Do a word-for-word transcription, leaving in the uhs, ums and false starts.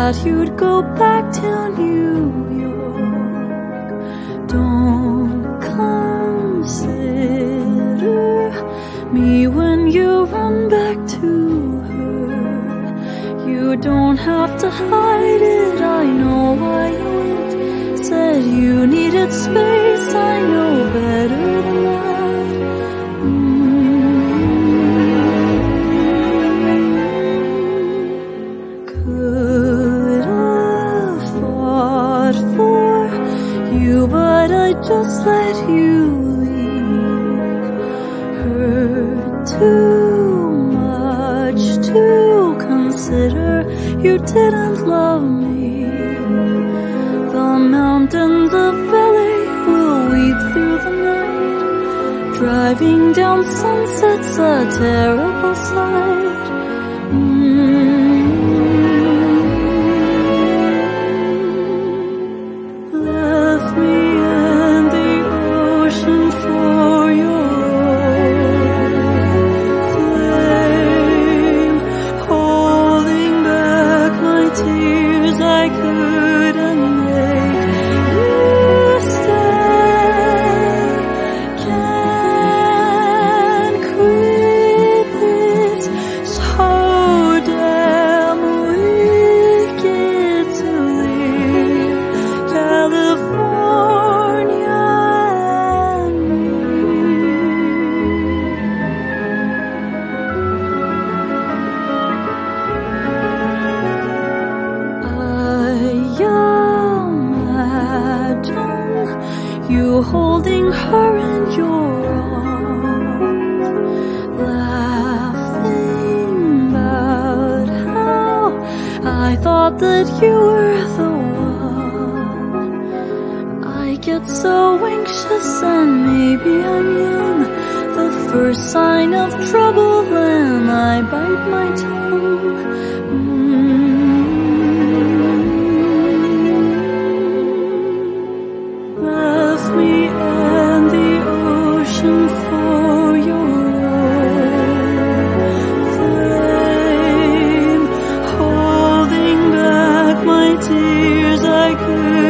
that you'd go back to New York. Don't consider me when you run back to her. You don't have to hide it, I know why you went. Said you needed space, I know better than that. mm. Could have fought for you, but I just let you leave. Hurt too much to consider, you didn't love me. The mountains of L A will weep through the night. Driving down sunset's a terrible sight. mm. Left me in the ocean for your flame, holding back my tears I couldn't make you stay. Can't quit this, so damn wicked to leave California and you holding her in your arms, laughing about how I thought that you were the one. I get so anxious and maybe I'm young. The first sign of trouble and I bite my tongue. mm. Left me in the ocean for your flame, holding back my tears I could